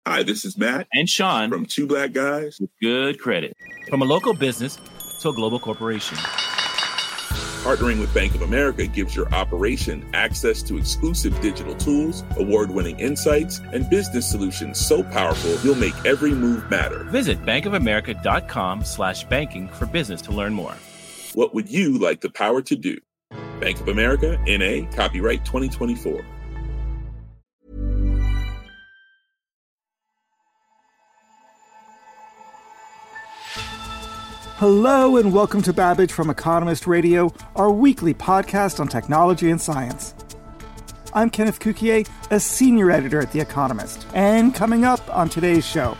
Hi, this is Matt and Sean from Two Black Guys with Good Credit. From a local business to a global corporation. Partnering with Bank of America gives your operation access to exclusive digital tools, award-winning insights, and business solutions so powerful you'll make every move matter. Visit bankofamerica.com/banking for business to learn more. What would you like the power to do? Bank of America, N.A., copyright 2024. Hello and welcome to Babbage from Economist Radio, our weekly podcast on technology and science. I'm Kenneth Cukier, a senior editor at The Economist, and coming up on today's show,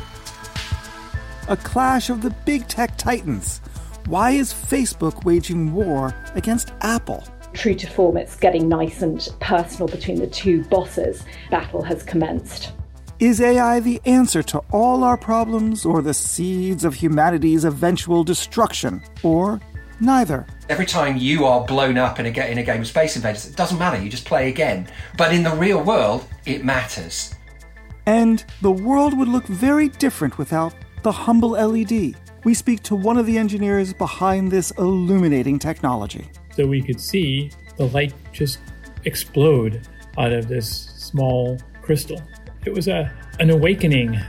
a clash of the big tech titans. Why is Facebook waging war against Apple? True to form, it's getting nice and personal between the two bosses. Battle has commenced. Is AI the answer to all our problems, or the seeds of humanity's eventual destruction, or neither? Every time you are blown up in a game of Space Invaders, it doesn't matter, you just play again. But in the real world, it matters. And the world would look very different without the humble LED. We speak to one of the engineers behind this illuminating technology. So we could see the light just explode out of this small crystal. It was an awakening.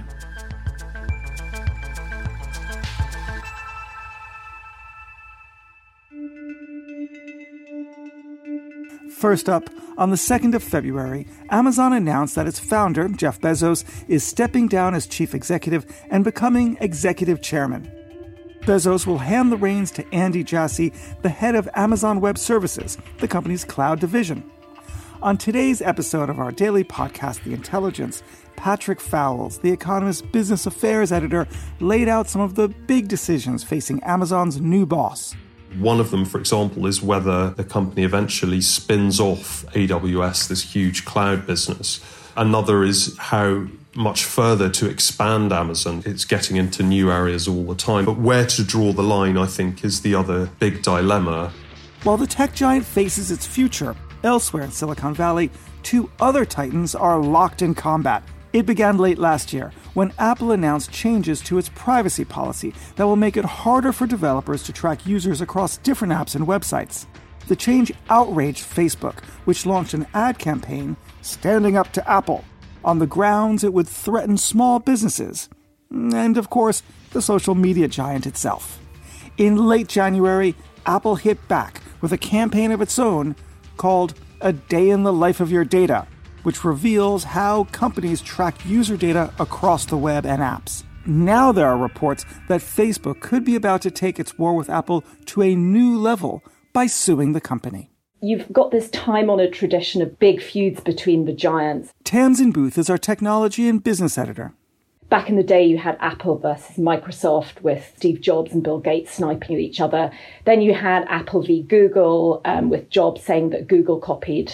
First up, on the 2nd of February, Amazon announced that its founder, Jeff Bezos, is stepping down as chief executive and becoming executive chairman. Bezos will hand the reins to Andy Jassy, the head of Amazon Web Services, the company's cloud division. On today's episode of our daily podcast, The Intelligence, Patrick Fowles, The Economist's business affairs editor, laid out some of the big decisions facing Amazon's new boss. One of them, for example, is whether the company eventually spins off AWS, this huge cloud business. Another is how much further to expand Amazon. It's getting into new areas all the time. But where to draw the line, I think, is the other big dilemma. While the tech giant faces its future, elsewhere in Silicon Valley, two other titans are locked in combat. It began late last year when Apple announced changes to its privacy policy that will make it harder for developers to track users across different apps and websites. The change outraged Facebook, which launched an ad campaign standing up to Apple, on the grounds it would threaten small businesses, and of course, the social media giant itself. In late January, Apple hit back with a campaign of its own called A Day in the Life of Your Data, which reveals how companies track user data across the web and apps. Now there are reports that Facebook could be about to take its war with Apple to a new level by suing the company. You've got this time-honoured tradition of big feuds between the giants. Tamsin Booth is our technology and business editor. Back in the day, you had Apple versus Microsoft with Steve Jobs and Bill Gates sniping at each other. Then you had Apple v Google with Jobs saying that Google copied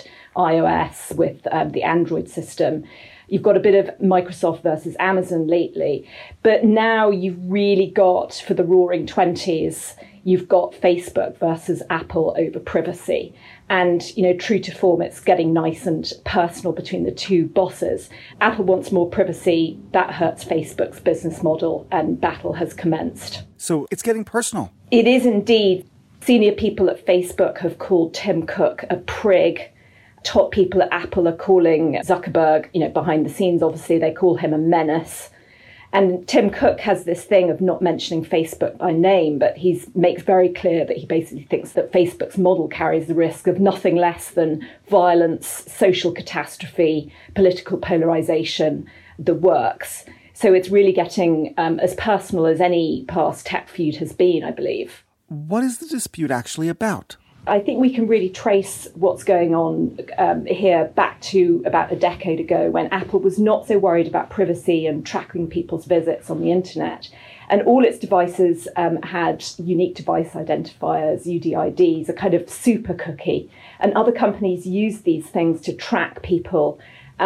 iOS with the Android system. You've got a bit of Microsoft versus Amazon lately. But now you've really got, for the roaring 20s, you've got Facebook versus Apple over privacy. And, true to form, it's getting nice and personal between the two bosses. Apple wants more privacy. That hurts Facebook's business model, and battle has commenced. So it's getting personal. It is indeed. Senior people at Facebook have called Tim Cook a prig. Top people at Apple are calling Zuckerberg, behind the scenes, obviously, they call him a menace. And Tim Cook has this thing of not mentioning Facebook by name, but he makes very clear that he basically thinks that Facebook's model carries the risk of nothing less than violence, social catastrophe, political polarization, the works. So it's really getting as personal as any past tech feud has been, I believe. What is the dispute actually about? I think we can really trace what's going on here back to about a decade ago when Apple was not so worried about privacy and tracking people's visits on the internet. And all its devices had unique device identifiers, UDIDs, a kind of super cookie. And other companies used these things to track people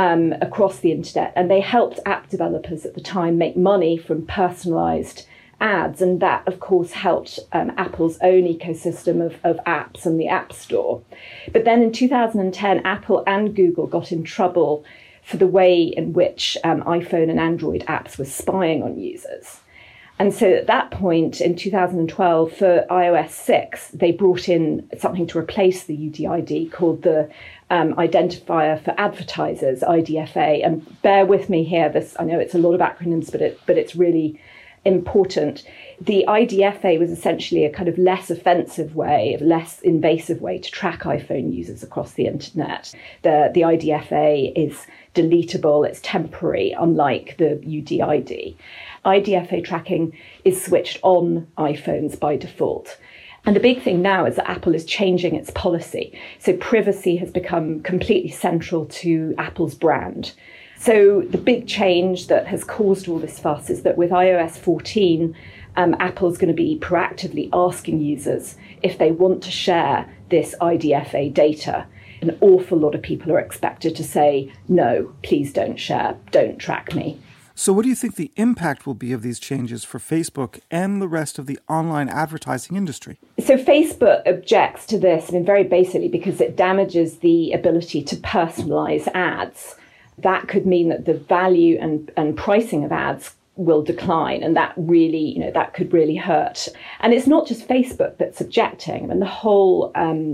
across the internet. And they helped app developers at the time make money from personalized ads, and that, of course, helped Apple's own ecosystem of apps and the App Store. But then in 2010, Apple and Google got in trouble for the way in which iPhone and Android apps were spying on users. And so at that point in 2012, for iOS 6, they brought in something to replace the UDID called the Identifier for Advertisers, IDFA. And bear with me here, I know it's a lot of acronyms, but it's really important. The IDFA was essentially a kind of less offensive way, a less invasive way to track iPhone users across the internet. The IDFA is deletable, it's temporary, unlike the UDID. IDFA tracking is switched on iPhones by default. And the big thing now is that Apple is changing its policy. So privacy has become completely central to Apple's brand. So the big change that has caused all this fuss is that with iOS 14, Apple's going to be proactively asking users if they want to share this IDFA data. An awful lot of people are expected to say, no, please don't share, don't track me. So what do you think the impact will be of these changes for Facebook and the rest of the online advertising industry? So Facebook objects to this, very basically because it damages the ability to personalize ads. That could mean that the value and pricing of ads will decline, and that really, that could really hurt. And it's not just Facebook that's objecting. The whole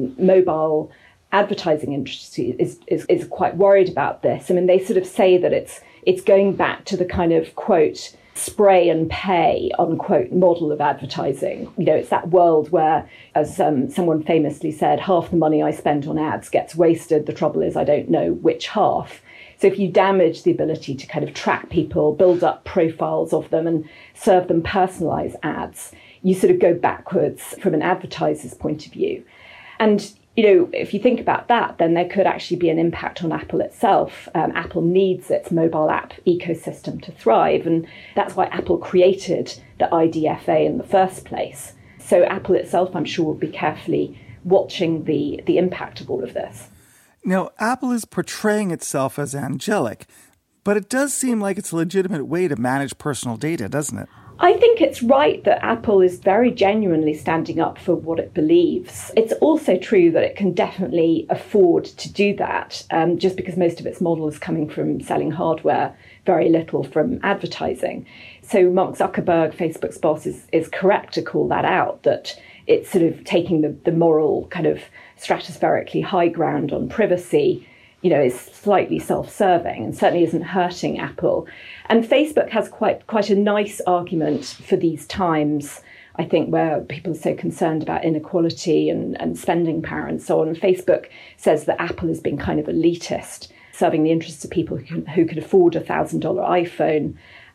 mobile advertising industry is quite worried about this. They sort of say that it's going back to the kind of, quote, spray and pay, unquote, model of advertising. It's that world where, as someone famously said, half the money I spend on ads gets wasted. The trouble is I don't know which half. So if you damage the ability to kind of track people, build up profiles of them and serve them personalized ads, you sort of go backwards from an advertiser's point of view. And if you think about that, then there could actually be an impact on Apple itself. Apple needs its mobile app ecosystem to thrive, and that's why Apple created the IDFA in the first place. So Apple itself, I'm sure, will be carefully watching the impact of all of this. Now, Apple is portraying itself as angelic, but it does seem like it's a legitimate way to manage personal data, doesn't it? I think it's right that Apple is very genuinely standing up for what it believes. It's also true that it can definitely afford to do that, just because most of its model is coming from selling hardware, very little from advertising. So Mark Zuckerberg, Facebook's boss, is correct to call that out, that it's sort of taking the moral kind of stratospherically high ground on privacy, is slightly self-serving and certainly isn't hurting Apple. And Facebook has quite a nice argument for these times, I think, where people are so concerned about inequality and spending power and so on. Facebook says that Apple has been kind of elitist, serving the interests of people who could afford a $1,000 iPhone.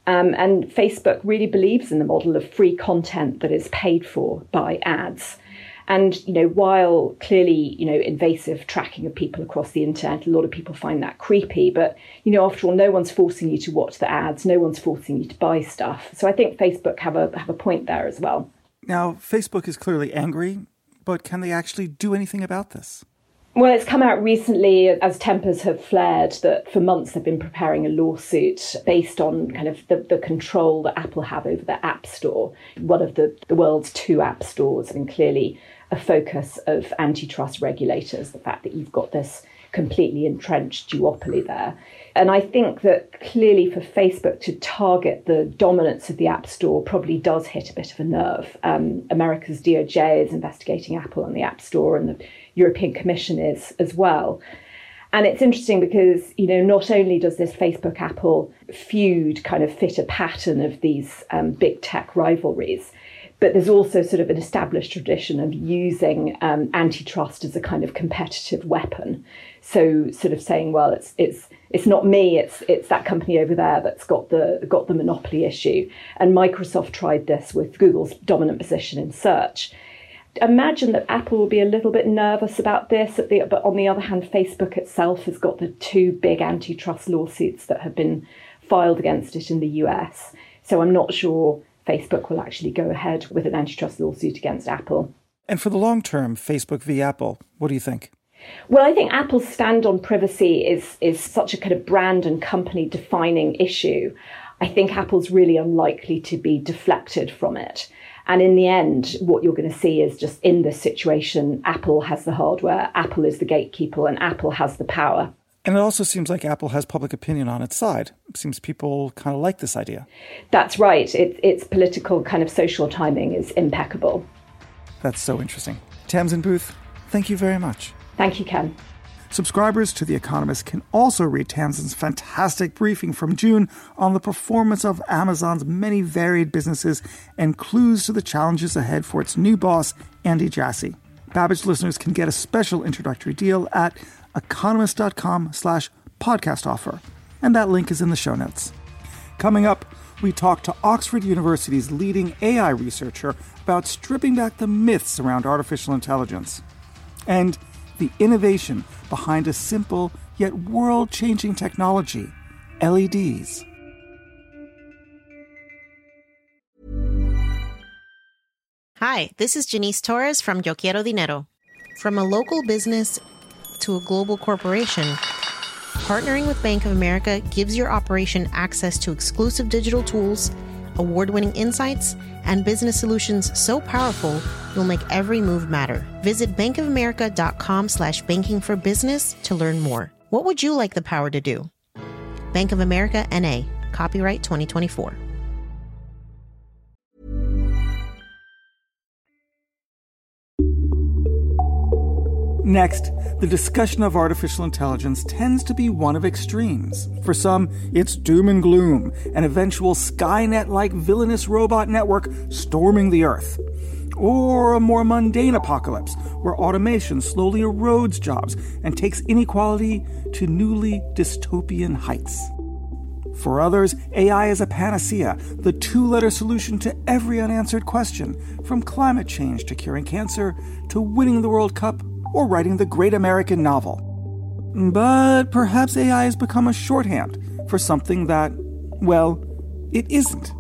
And Facebook really believes in the model of free content that is paid for by ads. And, while clearly, invasive tracking of people across the internet, a lot of people find that creepy. But, after all, no one's forcing you to watch the ads. No one's forcing you to buy stuff. So I think Facebook have a point there as well. Now, Facebook is clearly angry, but can they actually do anything about this? Well, it's come out recently, as tempers have flared, that for months they've been preparing a lawsuit based on kind of the control that Apple have over their App Store, one of the world's two app stores, and clearly a focus of antitrust regulators, the fact that you've got this completely entrenched duopoly there. And I think that clearly for Facebook to target the dominance of the App Store probably does hit a bit of a nerve. America's DOJ is investigating Apple and the App Store, and the European Commission is as well. And it's interesting because, not only does this Facebook-Apple feud kind of fit a pattern of these big tech rivalries, but there's also sort of an established tradition of using antitrust as a kind of competitive weapon. So sort of saying, well, it's not me, it's that company over there that's got the monopoly issue. And Microsoft tried this with Google's dominant position in search. Imagine that Apple will be a little bit nervous about this, but on the other hand, Facebook itself has got the two big antitrust lawsuits that have been filed against it in the US. So I'm not sure Facebook will actually go ahead with an antitrust lawsuit against Apple. And for the long term, Facebook v. Apple, what do you think? Well, I think Apple's stand on privacy is such a kind of brand and company defining issue. I think Apple's really unlikely to be deflected from it. And in the end, what you're going to see is just in this situation, Apple has the hardware, Apple is the gatekeeper, and Apple has the power. And it also seems like Apple has public opinion on its side. It seems people kind of like this idea. That's right. Its political kind of social timing is impeccable. That's so interesting. Tamsin Booth, thank you very much. Thank you, Ken. Subscribers to The Economist can also read Tamsin's fantastic briefing from June on the performance of Amazon's many varied businesses and clues to the challenges ahead for its new boss, Andy Jassy. Babbage listeners can get a special introductory deal at economist.com/podcast offer, and that link is in the show notes. Coming up, we talk to Oxford University's leading AI researcher about stripping back the myths around artificial intelligence and the innovation behind a simple yet world-changing technology, LEDs. Hi, this is Janice Torres from Yo Quiero Dinero. From a local business to a global corporation, partnering with Bank of America gives your operation access to exclusive digital tools, award-winning insights, and business solutions so powerful you'll make every move matter. Visit bankofamerica.com/banking for business to learn more. What would you like the power to do? Bank of America N.A. Copyright 2024. Next, the discussion of artificial intelligence tends to be one of extremes. For some, it's doom and gloom, an eventual Skynet-like villainous robot network storming the Earth. Or a more mundane apocalypse, where automation slowly erodes jobs and takes inequality to newly dystopian heights. For others, AI is a panacea, the two-letter solution to every unanswered question, from climate change to curing cancer to winning the World Cup or writing the great American novel. But perhaps AI has become a shorthand for something that, well, it isn't.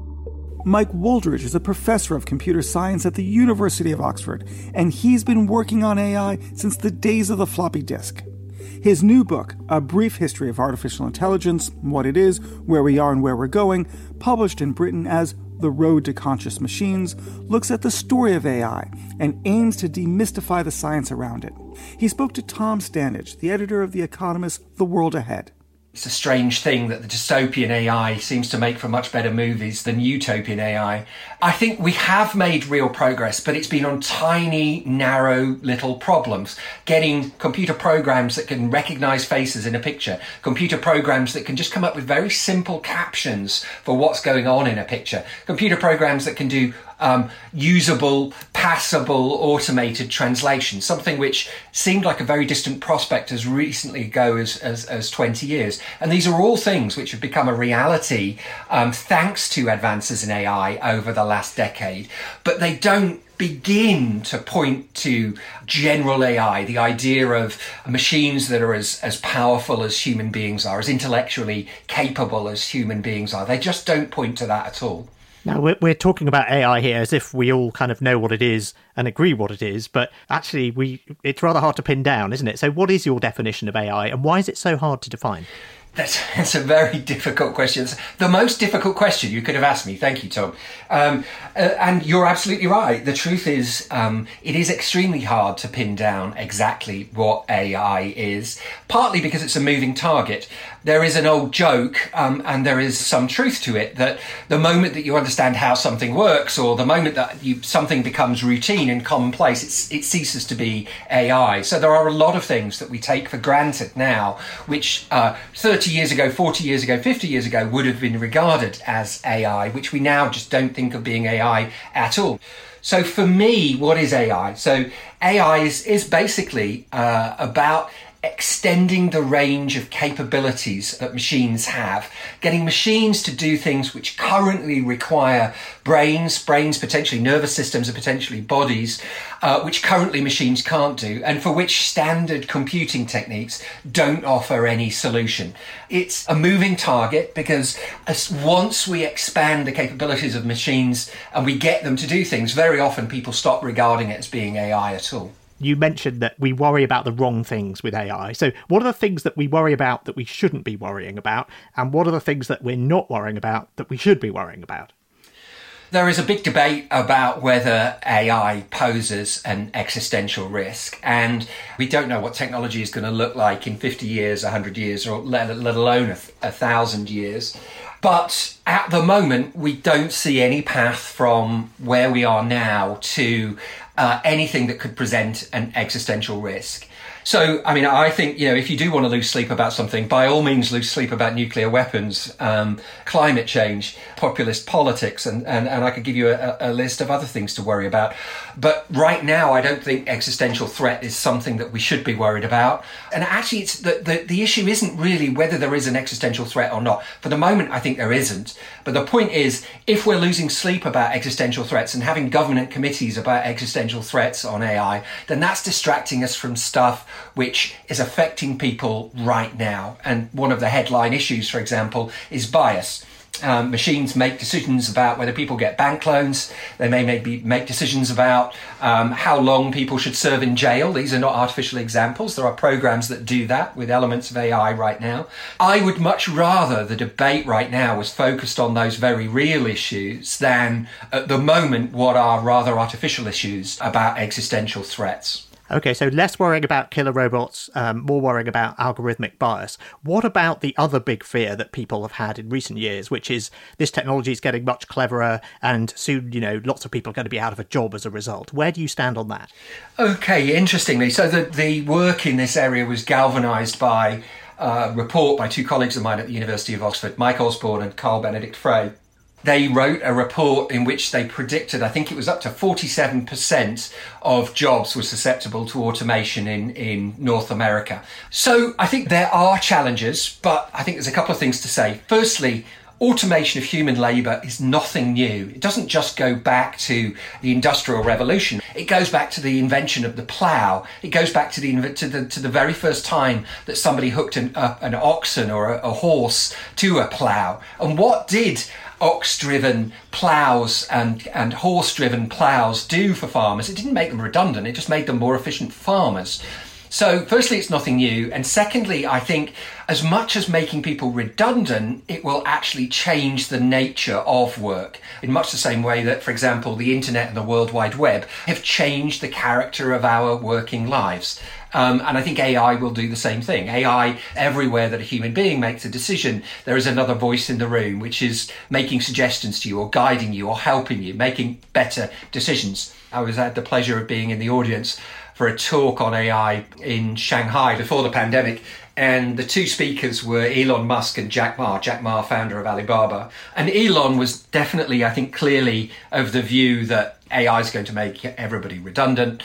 Mike Wooldridge is a professor of computer science at the University of Oxford, and he's been working on AI since the days of the floppy disk. His new book, A Brief History of Artificial Intelligence, What It Is, Where We Are and Where We're Going, published in Britain as The Road to Conscious Machines, looks at the story of AI and aims to demystify the science around it. He spoke to Tom Standage, the editor of The Economist, The World Ahead. It's a strange thing that the dystopian AI seems to make for much better movies than utopian AI. I think we have made real progress, but it's been on tiny, narrow little problems. Getting computer programs that can recognize faces in a picture, computer programs that can just come up with very simple captions for what's going on in a picture, computer programs that can do usable, passable, automated translation, something which seemed like a very distant prospect as recently ago as 20 years. And these are all things which have become a reality thanks to advances in AI over the last decade, but they don't begin to point to general AI, the idea of machines that are as powerful as human beings are, as intellectually capable as human beings are. They just don't point to that at all. Now, we're talking about AI here as if we all kind of know what it is and agree what it is, but actually it's rather hard to pin down, isn't it? So what is your definition of AI and why is it so hard to define? That's a very difficult question. It's the most difficult question you could have asked me. Thank you, Tom. And you're absolutely right. The truth is, it is extremely hard to pin down exactly what AI is, partly because it's a moving target. There is an old joke, and there is some truth to it, that the moment that you understand how something works, or the moment that something becomes routine and commonplace, it ceases to be AI. So there are a lot of things that we take for granted now, which 30 years ago, 40 years ago, 50 years ago would have been regarded as AI, which we now just don't think of being AI at all. So for me, what is AI? So AI is basically about extending the range of capabilities that machines have, getting machines to do things which currently require brains, potentially nervous systems and potentially bodies, which currently machines can't do, and for which standard computing techniques don't offer any solution. It's a moving target because once we expand the capabilities of machines and we get them to do things, very often people stop regarding it as being AI at all. You mentioned that we worry about the wrong things with AI. So what are the things that we worry about that we shouldn't be worrying about? And what are the things that we're not worrying about that we should be worrying about? There is a big debate about whether AI poses an existential risk, and we don't know what technology is going to look like in 50 years, 100 years, or let alone 1,000 years. But at the moment, we don't see any path from where we are now to anything that could present an existential risk. So, I mean, I think, if you do want to lose sleep about something, by all means lose sleep about nuclear weapons, climate change, populist politics, and I could give you a list of other things to worry about. But right now, I don't think existential threat is something that we should be worried about. And actually, it's the issue isn't really whether there is an existential threat or not. For the moment, I think there isn't. But the point is, if we're losing sleep about existential threats and having government committees about existential threats on AI, then that's distracting us from stuff which is affecting people right now. And one of the headline issues, for example, is bias. Machines make decisions about whether people get bank loans. They may make decisions about how long people should serve in jail. These are not artificial examples. There are programs that do that with elements of AI right now. I would much rather the debate right now was focused on those very real issues than at the moment what are rather artificial issues about existential threats. Okay, so less worrying about killer robots, more worrying about algorithmic bias. What about the other big fear that people have had in recent years, which is this technology is getting much cleverer and soon, lots of people are going to be out of a job as a result? Where do you stand on that? Okay, interestingly, so the work in this area was galvanised by a report by two colleagues of mine at the University of Oxford, Mike Osborne and Carl Benedict Frey. They wrote a report in which they predicted, I think it was up to 47% of jobs were susceptible to automation in North America. So I think there are challenges, but I think there's a couple of things to say. Firstly, automation of human labour is nothing new. It doesn't just go back to the Industrial Revolution. It goes back to the invention of the plough. It goes back to the very first time that somebody hooked an oxen or a horse to a plough. And what did ox-driven ploughs and horse-driven ploughs do for farmers? It didn't make them redundant. It just made them more efficient farmers. So firstly, it's nothing new. And secondly, I think as much as making people redundant, it will actually change the nature of work in much the same way that, for example, the internet and the World Wide Web have changed the character of our working lives. And I think AI will do the same thing. AI, everywhere that a human being makes a decision, there is another voice in the room which is making suggestions to you or guiding you or helping you, making better decisions. I had the pleasure of being in the audience for a talk on AI in Shanghai before the pandemic. And the two speakers were Elon Musk and Jack Ma, founder of Alibaba. And Elon was definitely, I think, clearly of the view that AI is going to make everybody redundant.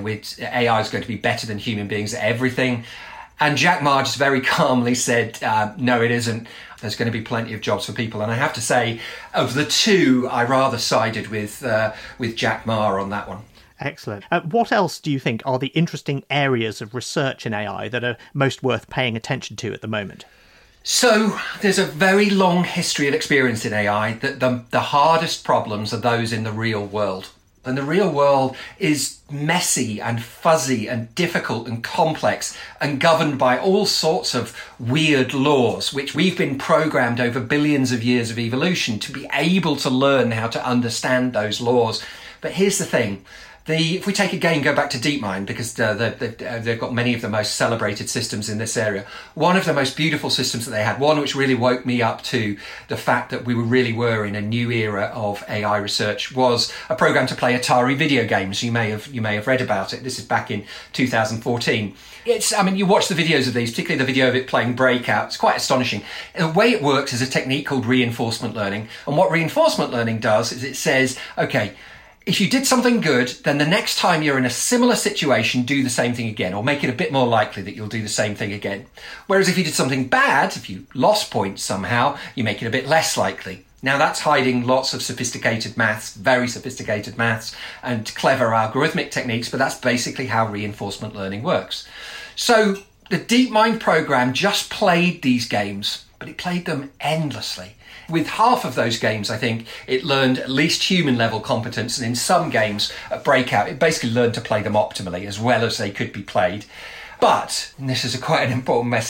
AI is going to be better than human beings at everything. And Jack Ma just very calmly said, no, it isn't. There's going to be plenty of jobs for people. And I have to say, of the two, I rather sided with Jack Ma on that one. Excellent. What else do you think are the interesting areas of research in AI that are most worth paying attention to at the moment? So there's a very long history of experience in AI that the hardest problems are those in the real world. And the real world is messy and fuzzy and difficult and complex and governed by all sorts of weird laws, which we've been programmed over billions of years of evolution to be able to learn how to understand those laws. But here's the thing. If we take again, go back to DeepMind, because they've got many of the most celebrated systems in this area. One of the most beautiful systems that they had, one which really woke me up to the fact that we really were in a new era of AI research, was a program to play Atari video games. You may have read about it. This is back in 2014. You watch the videos of these, particularly the video of it playing Breakout. It's quite astonishing. The way it works is a technique called reinforcement learning. And what reinforcement learning does is it says, okay, if you did something good, then the next time you're in a similar situation, do the same thing again, or make it a bit more likely that you'll do the same thing again. Whereas if you did something bad, if you lost points somehow, you make it a bit less likely. Now that's hiding lots of sophisticated maths, very sophisticated maths, and clever algorithmic techniques, but that's basically how reinforcement learning works. So the DeepMind program just played these games, but it played them endlessly. With half of those games, I think, it learned at least human-level competence, and in some games, at Breakout, it basically learned to play them optimally, as well as they could be played. But, and this is quite an important message,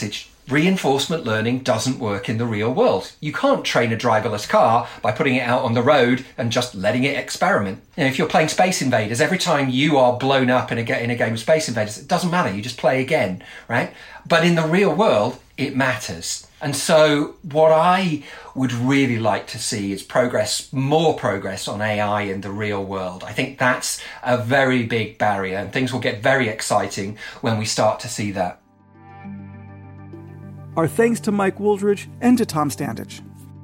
Reinforcement learning doesn't work in the real world. You can't train a driverless car by putting it out on the road and just letting it experiment. You know, if you're playing Space Invaders, every time you are blown up in a game of Space Invaders, it doesn't matter, you just play again, right? But in the real world, it matters. And so what I would really like to see is more progress on AI in the real world. I think that's a very big barrier, and things will get very exciting when we start to see that. Our thanks to Mike Wooldridge and to Tom Standage.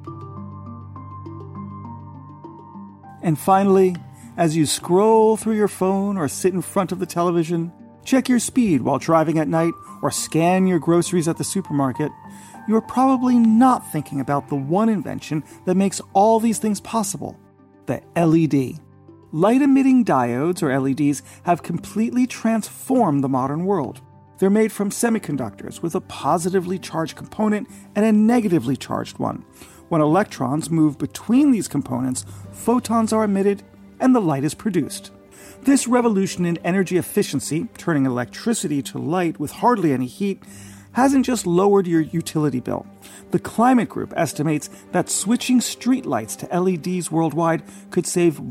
And finally, as you scroll through your phone or sit in front of the television, check your speed while driving at night, or scan your groceries at the supermarket, you're probably not thinking about the one invention that makes all these things possible: the LED. Light-emitting diodes, or LEDs, have completely transformed the modern world. They're made from semiconductors with a positively charged component and a negatively charged one. When electrons move between these components, photons are emitted and the light is produced. This revolution in energy efficiency, turning electricity to light with hardly any heat, hasn't just lowered your utility bill. The Climate Group estimates that switching streetlights to LEDs worldwide could save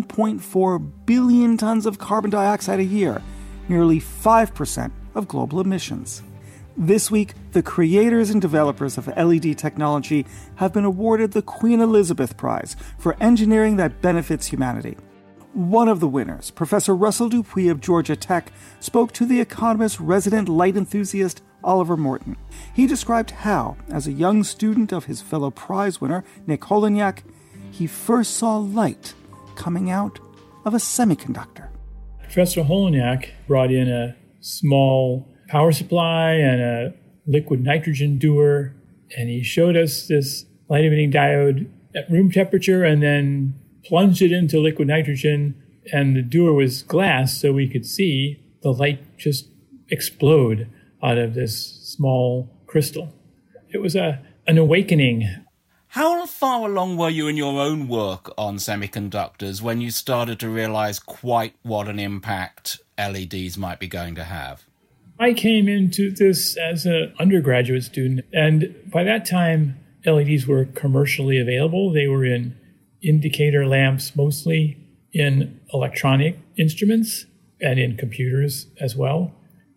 1.4 billion tons of carbon dioxide a year, nearly 5% of global emissions. This week, the creators and developers of LED technology have been awarded the Queen Elizabeth Prize for engineering that benefits humanity. One of the winners, Professor Russell Dupuy of Georgia Tech, spoke to The Economist's resident light enthusiast, Oliver Morton. He described how, as a young student of his fellow prize winner, Nick Holonyak, he first saw light coming out of a semiconductor. Professor Holonyak brought in a small power supply and a liquid nitrogen dewar, and he showed us this light-emitting diode at room temperature and then plunged it into liquid nitrogen, and the dewar was glass, so we could see the light just explode out of this small crystal. It was an awakening. How far along were you in your own work on semiconductors when you started to realize quite what an impact LEDs might be going to have? I came into this as an undergraduate student, and by that time, LEDs were commercially available. They were in indicator lamps, mostly in electronic instruments and in computers as well.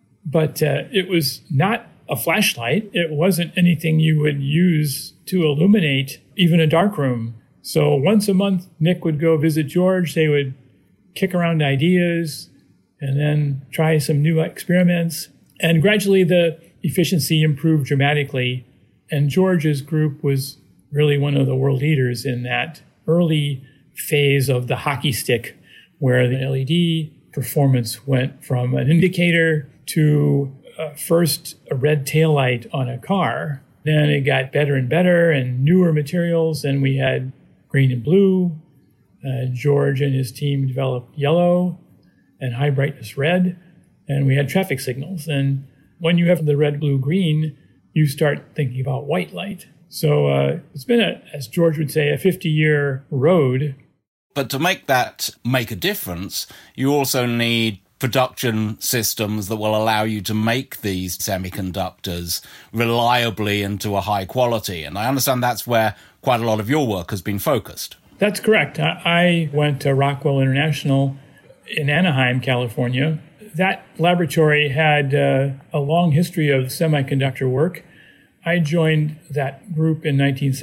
But it was not a flashlight. It wasn't anything you would use to illuminate even a dark room. So once a month, Nick would go visit George. They would kick around ideas and then try some new experiments. And gradually the efficiency improved dramatically. And George's group was really one of the world leaders in that early phase of the hockey stick, where the LED performance went from an indicator to first a red taillight on a car. Then it got better and better and newer materials. And we had green and blue. George and his team developed yellow and high brightness red. And we had traffic signals. And when you have the red, blue, green, you start thinking about white light. So it's been, as George would say, a 50-year road. But to make that make a difference, you also need production systems that will allow you to make these semiconductors reliably and to a high quality. And I understand that's where quite a lot of your work has been focused. That's correct. I went to Rockwell International in Anaheim, California. That laboratory had a long history of semiconductor work. I joined that group in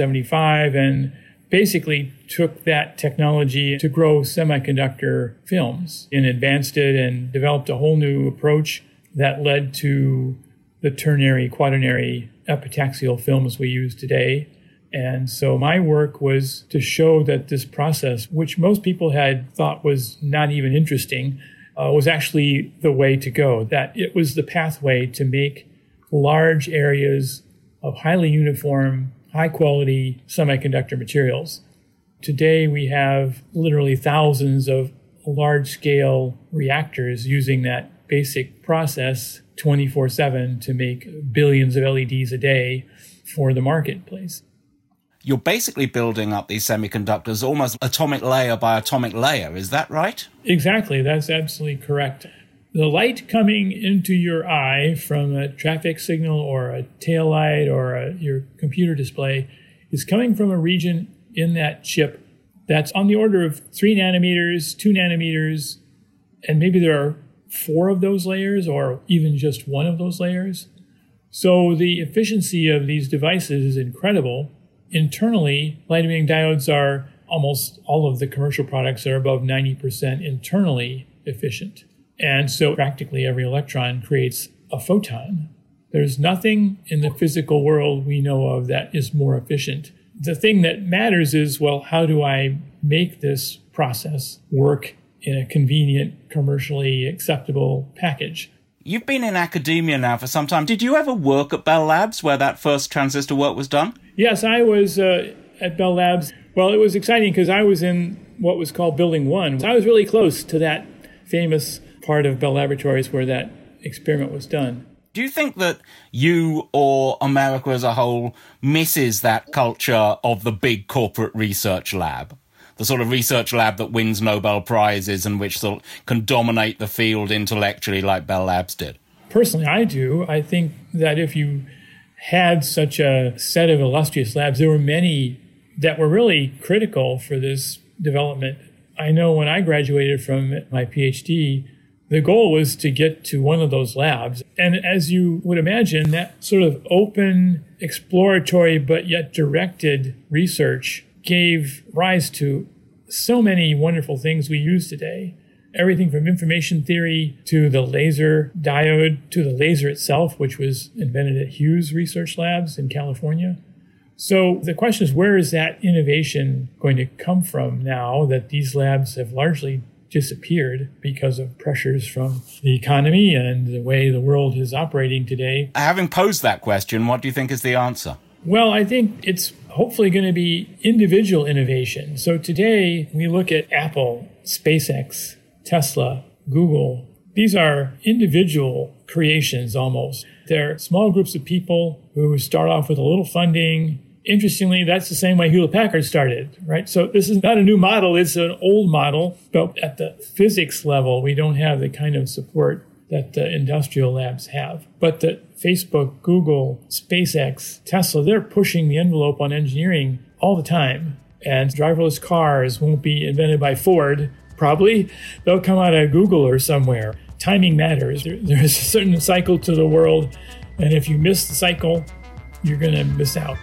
1975 and basically took that technology to grow semiconductor films and advanced it and developed a whole new approach that led to the ternary, quaternary epitaxial films we use today. And so my work was to show that this process, which most people had thought was not even interesting, was actually the way to go, that it was the pathway to make large areas of highly uniform, high-quality semiconductor materials. Today, we have literally thousands of large-scale reactors using that basic process 24/7 to make billions of LEDs a day for the marketplace. You're basically building up these semiconductors almost atomic layer by atomic layer. Is that right? Exactly. That's absolutely correct. The light coming into your eye from a traffic signal or a tail light or your computer display is coming from a region in that chip that's on the order of 3 nanometers, 2 nanometers, and maybe there are 4 of those layers or even just 1 of those layers. So the efficiency of these devices is incredible. Internally, light emitting diodes are almost all of the commercial products are above 90% internally efficient. And so practically every electron creates a photon. There's nothing in the physical world we know of that is more efficient. The thing that matters is, well, how do I make this process work in a convenient, commercially acceptable package? You've been in academia now for some time. Did you ever work at Bell Labs where that first transistor work was done? Yes, I was at Bell Labs. Well, it was exciting because I was in what was called Building 1. I was really close to that famous part of Bell Laboratories where that experiment was done. Do you think that you or America as a whole misses that culture of the big corporate research lab? The sort of research lab that wins Nobel Prizes and which can dominate the field intellectually like Bell Labs did? Personally, I do. I think that if you had such a set of illustrious labs, there were many that were really critical for this development. I know when I graduated from my PhD, the goal was to get to one of those labs. And as you would imagine, that sort of open, exploratory, but yet directed research gave rise to so many wonderful things we use today. Everything from information theory to the laser diode to the laser itself, which was invented at Hughes Research Labs in California. So the question is, where is that innovation going to come from now that these labs have largely disappeared because of pressures from the economy and the way the world is operating today? Having posed that question, what do you think is the answer? Well, I think it's hopefully going to be individual innovation. So today we look at Apple, SpaceX, Tesla, Google. These are individual creations almost. They're small groups of people who start off with a little funding. Interestingly, that's the same way Hewlett-Packard started, right? So this is not a new model, it's an old model, but at the physics level, we don't have the kind of support that the industrial labs have. But the Facebook, Google, SpaceX, Tesla, they're pushing the envelope on engineering all the time. And driverless cars won't be invented by Ford, probably. They'll come out of Google or somewhere. Timing matters. There's a certain cycle to the world, and if you miss the cycle, you're going to miss out.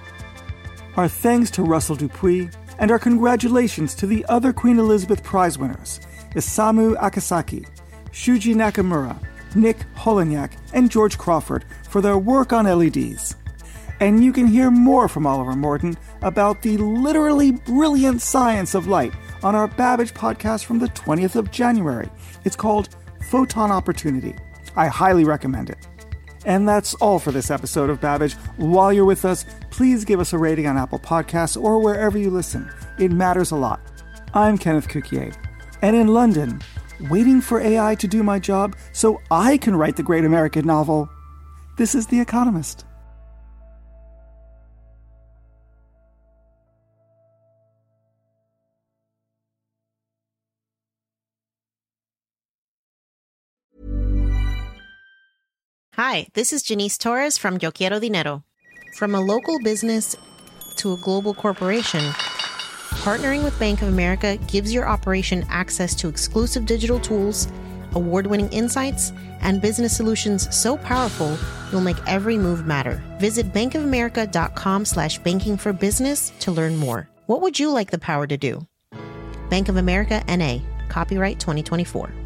Our thanks to Russell Dupuis, and our congratulations to the other Queen Elizabeth Prize winners, Isamu Akasaki, Shuji Nakamura, Nick Holonyak, and George Crawford for their work on LEDs. And you can hear more from Oliver Morton about the literally brilliant science of light on our Babbage podcast from the 20th of January. It's called Photon Opportunity. I highly recommend it. And that's all for this episode of Babbage. While you're with us, please give us a rating on Apple Podcasts or wherever you listen. It matters a lot. I'm Kenneth Cukier. And in London, waiting for AI to do my job so I can write the great American novel, this is The Economist. Hi, this is Janice Torres from Yo Quiero Dinero. From a local business to a global corporation, partnering with Bank of America gives your operation access to exclusive digital tools, award-winning insights, and business solutions so powerful you'll make every move matter. Visit bankofamerica.com/banking for business to learn more. What would you like the power to do? Bank of America, N.A., copyright 2024.